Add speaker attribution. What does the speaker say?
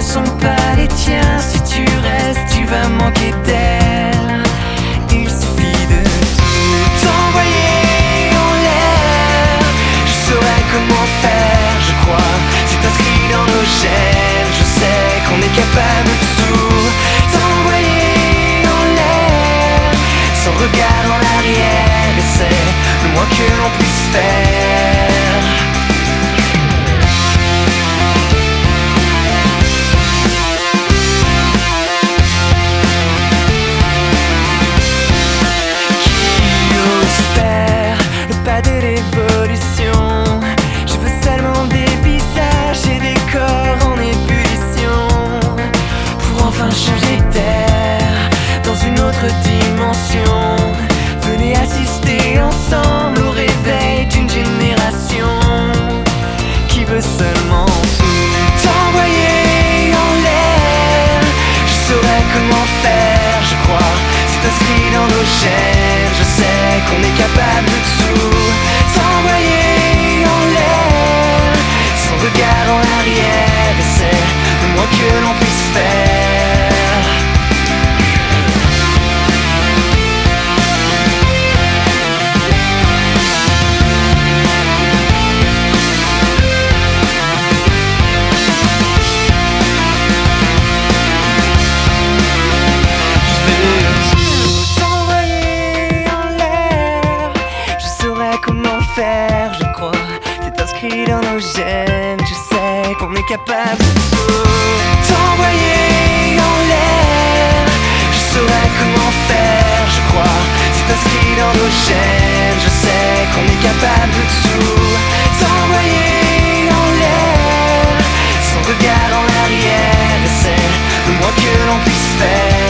Speaker 1: sont pas les tiens. Si tu restes, tu vas manquer d'elle. Il suffit de tout envoyer en l'air. Je saurais comment faire, je crois. C'est inscrit dans nos gènes. Je sais qu'on est capable de tout envoyer en l'air, sans regard en arrière. Et c'est le moins que l'on puisse faire. De l'évolution, je veux seulement des visages et des corps en ébullition, pour enfin changer d'air dans une autre dimension. Venez assister ensemble au réveil d'une génération qui veut seulement tout envoyer en l'air. Je saurais comment faire, je crois, c'est inscrit dans nos gènes. Je sais qu'on est capable de tout s'envoyer en l'air, sans regard en arrière. Et c'est le moins que l'on puisse faire. Je veux tout envoyer en l'air. Je saurais comment faire, je crois, c'est inscrit dans nos gènes. Je sais qu'on est capable de tout envoyer en l'air. Je saurais comment faire, je crois, c'est inscrit dans nos gènes. Je sais qu'on est capable de tout envoyer en l'air, sans regard en arrière. Et c'est le moins que l'on puisse faire.